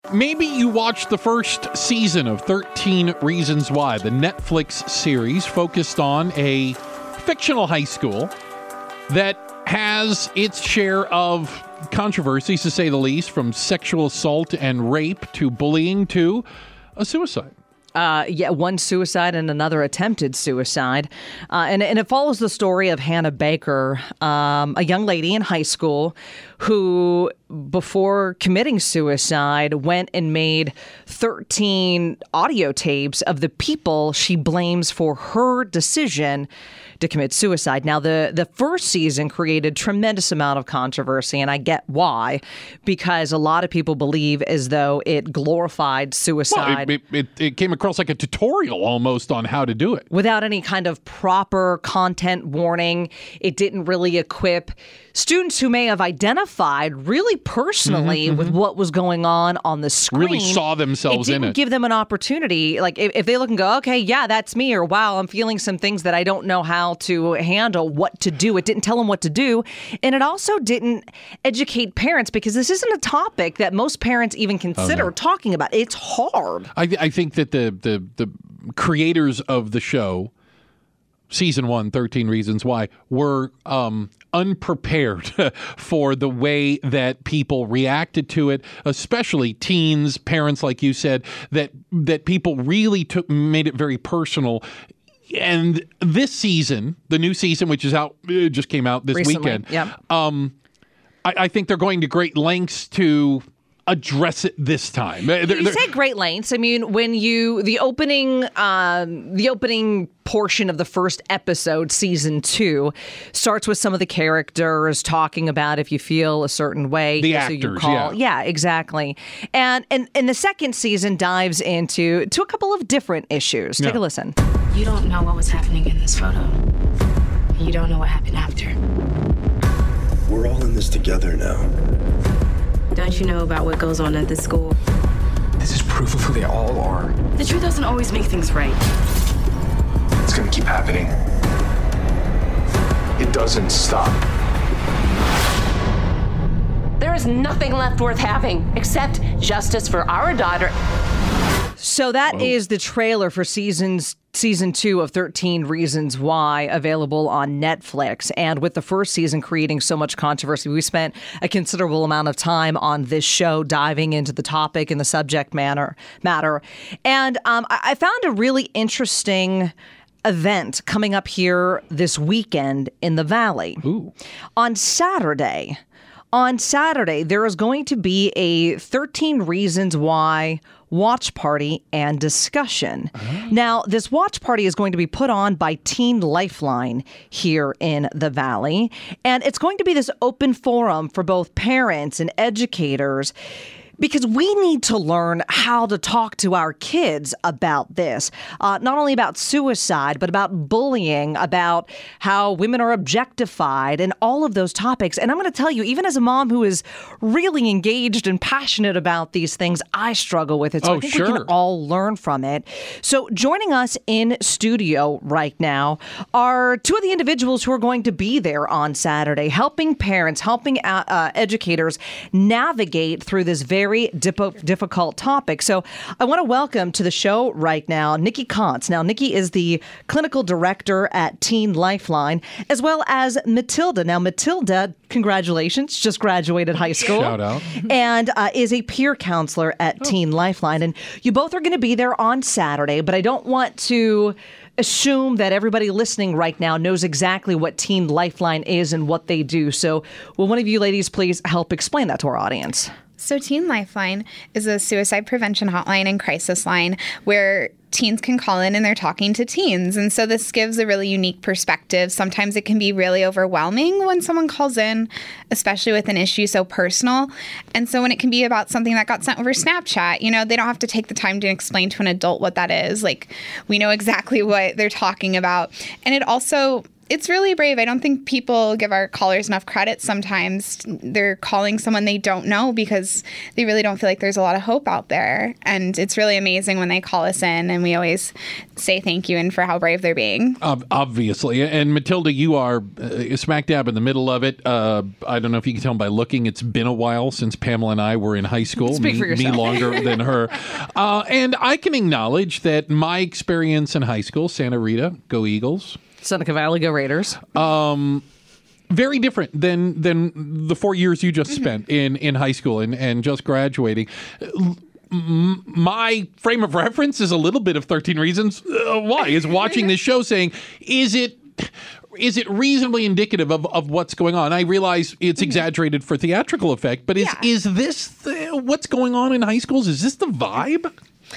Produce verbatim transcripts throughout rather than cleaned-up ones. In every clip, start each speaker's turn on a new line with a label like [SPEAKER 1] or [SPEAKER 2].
[SPEAKER 1] maybe you watched the first season of thirteen Reasons Why, the Netflix series focused on a fictional high school that has its share of controversies, to say the least, from sexual assault and rape to bullying to a suicide.
[SPEAKER 2] Uh, yeah, one suicide and another attempted suicide. Uh, and, and it follows the story of Hannah Baker, um, a young lady in high school who, before committing suicide, went and made thirteen audio tapes of the people she blames for her decision to commit suicide. Now, the, the first season created tremendous amount of controversy, and I get why, because a lot of people believe as though it glorified suicide.
[SPEAKER 1] Well, it, it, it came across like a tutorial almost on how to do it.
[SPEAKER 2] Without any kind of proper content warning. It didn't really equip students who may have identified really personally mm-hmm, with mm-hmm. what was going on on the screen.
[SPEAKER 1] Really saw themselves
[SPEAKER 2] it
[SPEAKER 1] in it.
[SPEAKER 2] It didn't give them an opportunity. Like if, if they look and go, okay, yeah, that's me, or wow, I'm feeling some things that I don't know how to handle, what to do. It didn't tell them what to do. And it also didn't educate parents, because this isn't a topic that most parents even consider oh, no. talking about. It's hard.
[SPEAKER 1] I, I think that the, the, the creators of the show, Season one, thirteen Reasons Why, were um, unprepared for the way that people reacted to it, especially teens, parents, like you said, that that people really took made it very personal. And this season, the new season, which is out, it just came out this
[SPEAKER 2] Recently,
[SPEAKER 1] weekend,
[SPEAKER 2] yeah.
[SPEAKER 1] um, I, I think they're going to great lengths to address it this time. They're,
[SPEAKER 2] you
[SPEAKER 1] they're,
[SPEAKER 2] say great lengths. I mean, when you the opening um, the opening portion of the first episode, season two, starts with some of the characters talking about if you feel a certain way.
[SPEAKER 1] The
[SPEAKER 2] so
[SPEAKER 1] actors,
[SPEAKER 2] you call.
[SPEAKER 1] yeah,
[SPEAKER 2] yeah, exactly. And and and the second season dives into to a couple of different issues. Take
[SPEAKER 1] yeah.
[SPEAKER 2] a listen.
[SPEAKER 3] You don't know what was happening in this photo. You don't know what happened after.
[SPEAKER 4] We're all in this together now.
[SPEAKER 3] Don't you know about what goes on at this school?
[SPEAKER 5] This is proof of who they all are.
[SPEAKER 3] The truth doesn't always make things right.
[SPEAKER 5] It's gonna keep happening. It doesn't stop.
[SPEAKER 6] There is nothing left worth having except justice for our daughter.
[SPEAKER 2] So that Whoa. is the trailer for seasons season two of thirteen Reasons Why, available on Netflix. And with the first season creating so much controversy, we spent a considerable amount of time on this show diving into the topic and the subject matter. matter. And um, I found a really interesting event coming up here this weekend in the Valley.
[SPEAKER 1] Ooh. On
[SPEAKER 2] Saturday, on Saturday, there is going to be a thirteen Reasons Why watch party and discussion. Uh-huh. Now, this watch party is going to be put on by Teen Lifeline here in the Valley, and it's going to be this open forum for both parents and educators, because we need to learn how to talk to our kids about this, uh, not only about suicide, but about bullying, about how women are objectified, and all of those topics. And I'm going to tell you, even as a mom who is really engaged and passionate about these things, I struggle with it. So
[SPEAKER 1] oh,
[SPEAKER 2] I think
[SPEAKER 1] sure.
[SPEAKER 2] we can all learn from it. So joining us in studio right now are two of the individuals who are going to be there on Saturday, helping parents, helping uh, uh, educators navigate through this very Very dip- difficult topic. So I want to welcome to the show right now Nikki Kantz. Now, Nikki is the clinical director at Teen Lifeline, as well as Matilda. Now, Matilda, congratulations, just graduated high school.
[SPEAKER 1] Shout out.
[SPEAKER 2] And uh, is a peer counselor at oh. Teen Lifeline. And you both are going to be there on Saturday, but I don't want to assume that everybody listening right now knows exactly what Teen Lifeline is and what they do. So will one of you ladies please help explain that to our audience?
[SPEAKER 7] So Teen Lifeline is a suicide prevention hotline and crisis line where teens can call in and they're talking to teens. And so this gives a really unique perspective. Sometimes it can be really overwhelming when someone calls in, especially with an issue so personal. And so when it can be about something that got sent over Snapchat, you know, they don't have to take the time to explain to an adult what that is. Like, we know exactly what they're talking about. And it also It's really brave. I don't think people give our callers enough credit sometimes. They're calling someone they don't know because they really don't feel like there's a lot of hope out there. And it's really amazing when they call us in, and we always say thank you and for how brave they're being.
[SPEAKER 1] Uh, obviously. And Matilda, you are uh, smack dab in the middle of it. Uh, I don't know if you can tell by looking. It's been a while since Pamela and I were in high school.
[SPEAKER 2] Speak for
[SPEAKER 1] me,
[SPEAKER 2] yourself.
[SPEAKER 1] me longer than her. Uh, and I can acknowledge that my experience in high school, Santa Rita, go Eagles.
[SPEAKER 2] Seneca Valley, go Raiders.
[SPEAKER 1] Um, very different than than the four years you just spent in, in high school and, and just graduating. M- my frame of reference is a little bit of thirteen Reasons uh, Why, is watching this show saying, is it... Is it reasonably indicative of, of what's going on? I realize it's exaggerated for theatrical effect, but is
[SPEAKER 7] Yeah.
[SPEAKER 1] is this the, what's going on in high schools? Is this the vibe?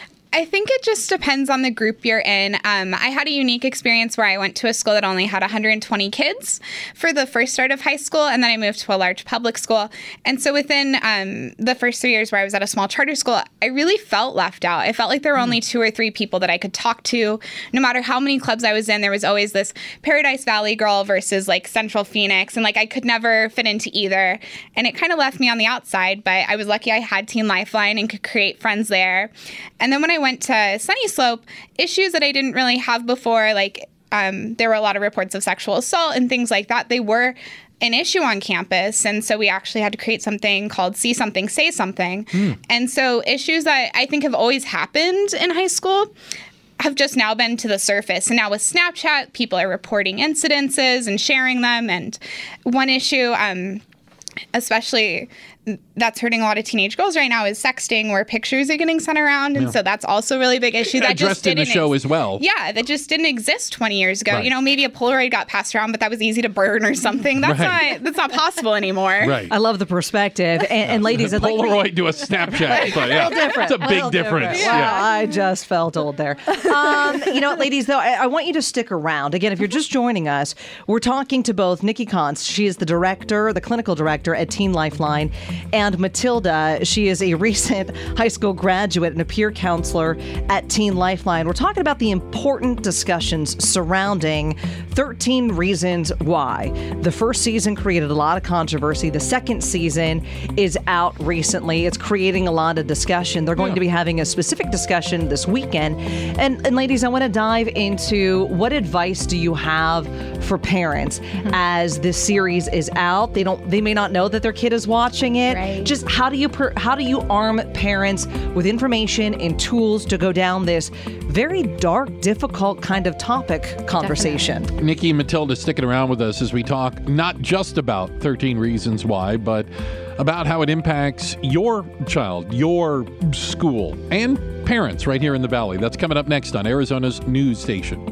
[SPEAKER 7] I think it just depends on the group you're in. Um, I had a unique experience where I went to a school that only had one hundred twenty kids for the first start of high school, and then I moved to a large public school. And so within um, the first three years where I was at a small charter school, I really felt left out. I felt like there were only two or three people that I could talk to. No matter how many clubs I was in, there was always this Paradise Valley girl versus like Central Phoenix, and like I could never fit into either. And it kind of left me on the outside, but I was lucky I had Teen Lifeline and could create friends there. And then when I went to Sunny Slope, issues that I didn't really have before, like um, there were a lot of reports of sexual assault and things like that. They were an issue on campus. And so we actually had to create something called See Something, Say Something. Mm. And so issues that I think have always happened in high school have just now been to the surface. And now with Snapchat, people are reporting incidences and sharing them. And one issue, um, especially that's hurting a lot of teenage girls right now, is sexting, where pictures are getting sent around. And yeah. so that's also a really big issue. That
[SPEAKER 1] Addressed
[SPEAKER 7] just didn't
[SPEAKER 1] in the show
[SPEAKER 7] ex-
[SPEAKER 1] as well.
[SPEAKER 7] Yeah, that just didn't exist twenty years ago.
[SPEAKER 1] Right.
[SPEAKER 7] You know, maybe a Polaroid got passed around, but that was easy to burn or something. That's
[SPEAKER 1] right.
[SPEAKER 7] not that's not possible anymore.
[SPEAKER 1] Right.
[SPEAKER 2] I love the perspective. And, and ladies, I'd like
[SPEAKER 1] Polaroid to a Snapchat. But yeah,
[SPEAKER 2] different.
[SPEAKER 1] it's a big
[SPEAKER 2] a
[SPEAKER 1] difference.
[SPEAKER 2] Wow,
[SPEAKER 1] Yeah.
[SPEAKER 2] I just felt old there. Um, you know what, ladies, though, I, I want you to stick around. Again, if you're just joining us, we're talking to both Nikki Kontz. She is the director, the clinical director at Teen Lifeline, and Matilda. She is a recent high school graduate and a peer counselor at Teen Lifeline. We're talking about the important discussions surrounding thirteen Reasons Why. The first season created a lot of controversy. The second season is out recently. It's creating a lot of discussion. They're going yeah. to be having a specific discussion this weekend. And, and ladies, I want to dive into what advice do you have for parents mm-hmm. as this series is out? They don't. They may not know that their kid is watching it.
[SPEAKER 7] Right.
[SPEAKER 2] Just how do you per, how do you arm parents with information and tools to go down this very dark, difficult kind of topic conversation?
[SPEAKER 7] Definitely.
[SPEAKER 1] Nikki and Matilda sticking around with us as we talk not just about thirteen Reasons Why, but about how it impacts your child, your school, and parents right here in the Valley. That's coming up next on Arizona's news station.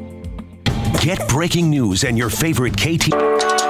[SPEAKER 8] Get breaking news and your favorite K T.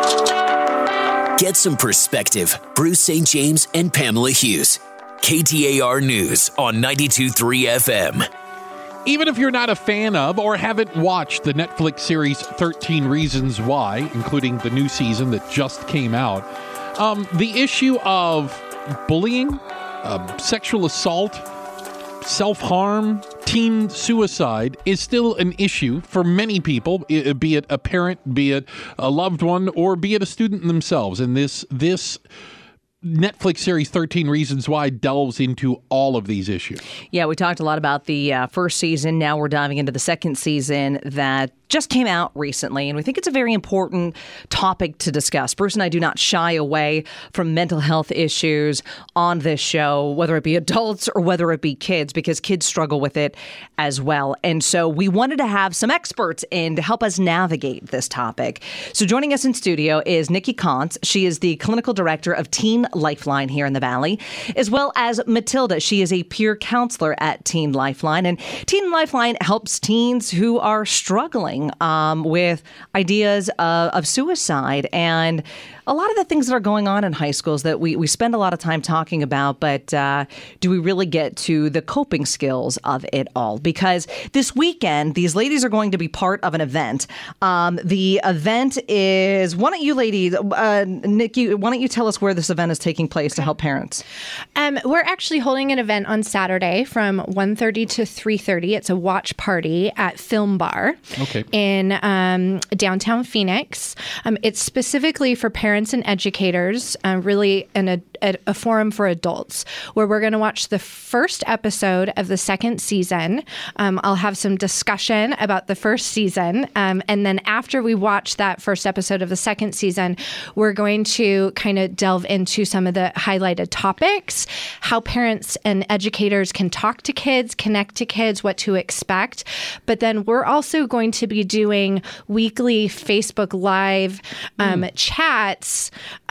[SPEAKER 9] Get some perspective. Bruce Saint James and Pamela Hughes. K T A R News on ninety-two point three F M.
[SPEAKER 1] Even if you're not a fan of or haven't watched the Netflix series thirteen Reasons Why, including the new season that just came out, um, the issue of bullying, uh, sexual assault, self-harm, teen suicide is still an issue for many people, be it a parent, be it a loved one, or be it a student themselves. And this this Netflix series thirteen Reasons Why delves into all of these issues.
[SPEAKER 2] Yeah, we talked a lot about the uh, first season. Now we're diving into the second season that just came out recently, and we think it's a very important topic to discuss. Bruce and I do not shy away from mental health issues on this show, whether it be adults or whether it be kids, because kids struggle with it as well. And so we wanted to have some experts in to help us navigate this topic. So joining us in studio is Nikki Kontz. She is the clinical director of Teen Lifeline here in the Valley, as well as Matilda. She is a peer counselor at Teen Lifeline, and Teen Lifeline helps teens who are struggling Um, with ideas of, of suicide. And a lot of the things that are going on in high schools that we, we spend a lot of time talking about, but uh, do we really get to the coping skills of it all? Because this weekend, these ladies are going to be part of an event. Um, the event is, why don't you ladies, uh, Nikki, why don't you tell us where this event is taking place to help parents?
[SPEAKER 10] Um, we're actually holding an event on Saturday from one thirty to three thirty. It's a watch party at Film Bar
[SPEAKER 1] okay.
[SPEAKER 10] in um, downtown Phoenix. Um, it's specifically for parents and educators, uh, really an, a, a forum for adults, where we're going to watch the first episode of the second season. Um, I'll have some discussion about the first season. Um, and then after we watch that first episode of the second season, we're going to kind of delve into some of the highlighted topics, how parents and educators can talk to kids, connect to kids, what to expect. But then we're also going to be doing weekly Facebook Live um, mm. chats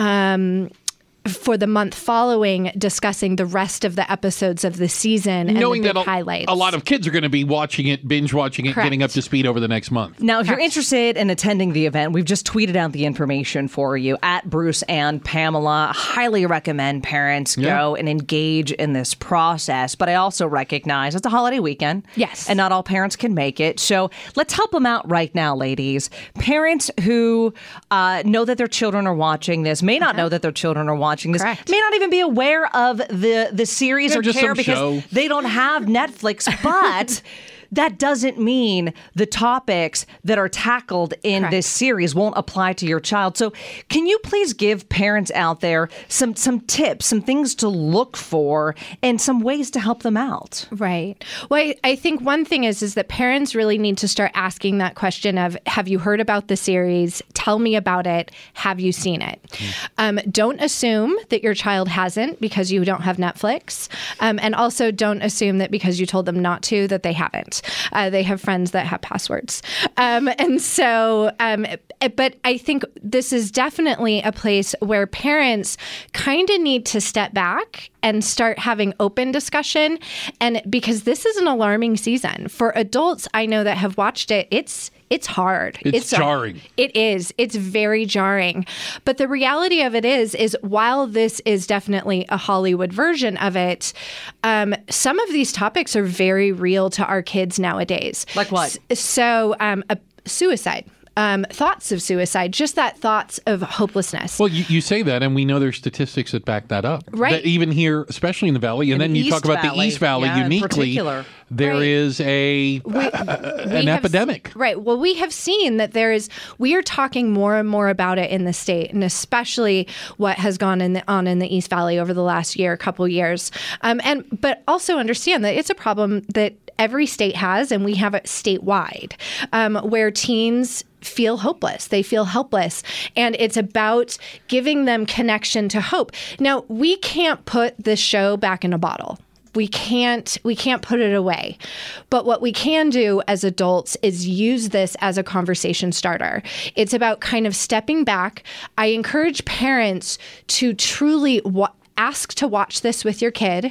[SPEAKER 10] um, for the month following, discussing the rest of the episodes of the season and
[SPEAKER 1] knowing
[SPEAKER 10] the big
[SPEAKER 1] that a,
[SPEAKER 10] highlights.
[SPEAKER 1] a lot of kids are going to be watching it, binge watching it,
[SPEAKER 10] Correct.
[SPEAKER 1] getting up to speed over the next month.
[SPEAKER 2] Now, if
[SPEAKER 10] Correct.
[SPEAKER 2] you're interested in attending the event, we've just tweeted out the information for you at Bruce and Pamela. Highly recommend parents
[SPEAKER 1] Yeah.
[SPEAKER 2] go and engage in this process. But I also recognize it's a holiday weekend.
[SPEAKER 10] Yes.
[SPEAKER 2] And not all parents can make it. So let's help them out right now, ladies. Parents who uh, know that their children are watching this, may not
[SPEAKER 10] Uh-huh.
[SPEAKER 2] know that their children are watching this,
[SPEAKER 10] Correct.
[SPEAKER 2] may not even be aware of the, the series
[SPEAKER 1] Yeah,
[SPEAKER 2] or
[SPEAKER 1] just
[SPEAKER 2] care
[SPEAKER 1] some
[SPEAKER 2] because
[SPEAKER 1] show.
[SPEAKER 2] they don't have Netflix. But that doesn't mean the topics that are tackled in
[SPEAKER 10] Correct.
[SPEAKER 2] this series won't apply to your child. So can you please give parents out there some some tips, some things to look for, and some ways to help them out?
[SPEAKER 10] Right. Well, I, I think one thing is is that parents really need to start asking that question of, have you heard about the series? Tell me about it. Have you seen it? Mm. Um, don't assume that your child hasn't because you don't have Netflix. Um, and also don't assume that because you told them not to, that they haven't. Uh, they have friends that have passwords. Um, and so, um, but I think this is definitely a place where parents kind of need to step back and start having open discussion. And because this is an alarming season for adults, I know that have watched it, it's It's hard.
[SPEAKER 1] It's, it's jarring.
[SPEAKER 10] A, it is. It's very jarring. But the reality of it is, is while this is definitely a Hollywood version of it, um, some of these topics are very real to our kids nowadays.
[SPEAKER 2] Like what?
[SPEAKER 10] S- so um, a, suicide. Um, thoughts of suicide, just that thoughts of hopelessness.
[SPEAKER 1] Well, you, you say that, and we know there's statistics that back that up.
[SPEAKER 10] Right.
[SPEAKER 1] That even here, especially in the Valley, and
[SPEAKER 2] In
[SPEAKER 1] then you
[SPEAKER 2] East
[SPEAKER 1] talk about
[SPEAKER 2] Valley.
[SPEAKER 1] the East Valley
[SPEAKER 2] Yeah, in
[SPEAKER 1] uniquely,
[SPEAKER 2] particular.
[SPEAKER 1] there
[SPEAKER 10] Right.
[SPEAKER 1] is a
[SPEAKER 10] We-
[SPEAKER 1] uh,
[SPEAKER 10] we
[SPEAKER 1] an
[SPEAKER 10] have
[SPEAKER 1] epidemic.
[SPEAKER 10] s- Right. Well, we have seen that there is, we are talking more and more about it in the state, and especially what has gone in the, on in the East Valley over the last year, couple years. Um, and but also understand that it's a problem that every state has, and we have it statewide, um, where teens feel hopeless. They feel helpless. And it's about giving them connection to hope. Now, we can't put this show back in a bottle. We can't we can't put it away. But what we can do as adults is use this as a conversation starter. It's about kind of stepping back. I encourage parents to truly wa- ask to watch this with your kid.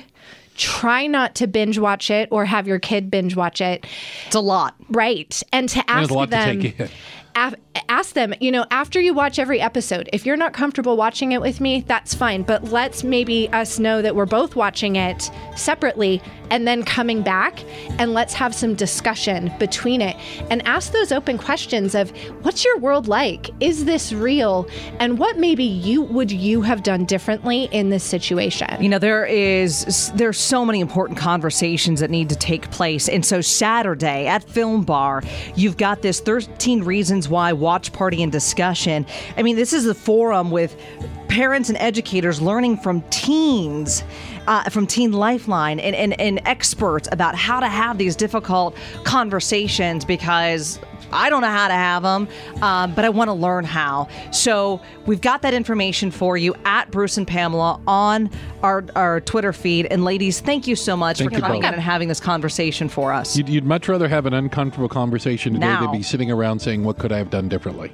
[SPEAKER 10] Try not to binge watch it or have your kid binge watch it.
[SPEAKER 2] It's a lot.
[SPEAKER 10] Right. And to ask
[SPEAKER 1] There's a lot
[SPEAKER 10] them,
[SPEAKER 1] to take in.
[SPEAKER 10] af- ask them, you know, after you watch every episode, if you're not comfortable watching it with me, that's fine. But let's maybe us know that we're both watching it separately and then coming back, and let's have some discussion between it and ask those open questions of, what's your world like? Is this real? And what maybe you would you have done differently in this situation?
[SPEAKER 2] You know, there is there's so many important conversations that need to take place. And so Saturday at Film Bar, you've got this thirteen Reasons Why watch party and discussion. I mean, this is a forum with parents and educators learning from teens, uh, from Teen Lifeline and, and, and experts about how to have these difficult conversations, because I don't know how to have them, um, but I want to learn how. So we've got that information for you at Bruce and Pamela on our, our Twitter feed. And ladies, thank you so much
[SPEAKER 1] Thank
[SPEAKER 2] for
[SPEAKER 1] you
[SPEAKER 2] coming
[SPEAKER 1] both.
[SPEAKER 2] in and having this conversation for us.
[SPEAKER 1] You'd, you'd much rather have an uncomfortable conversation today
[SPEAKER 2] Now.
[SPEAKER 1] than be sitting around saying, what could I have done differently?